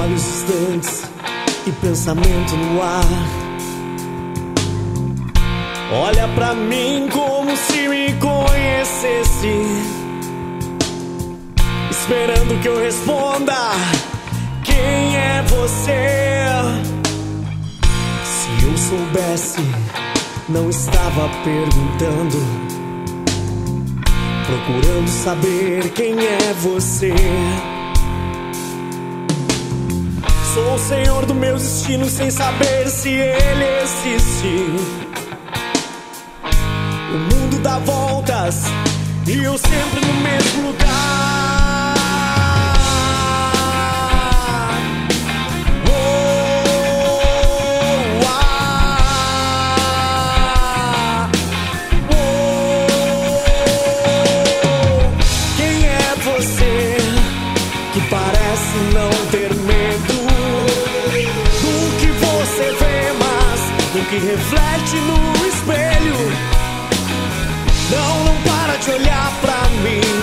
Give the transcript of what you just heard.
olhos distantes e pensamento no ar. Olha pra mim como se me conhecesse, esperando que eu responda: quem é você? Se eu soubesse, não estava perguntando, procurando saber quem é você. Sou o senhor do meu destino sem saber se ele existe. O mundo dá voltas e eu sempre no mesmo lugar. Quem é você que parece não ter medo do que você vê, mas do que reflete no espelho? Não para de olhar pra mim.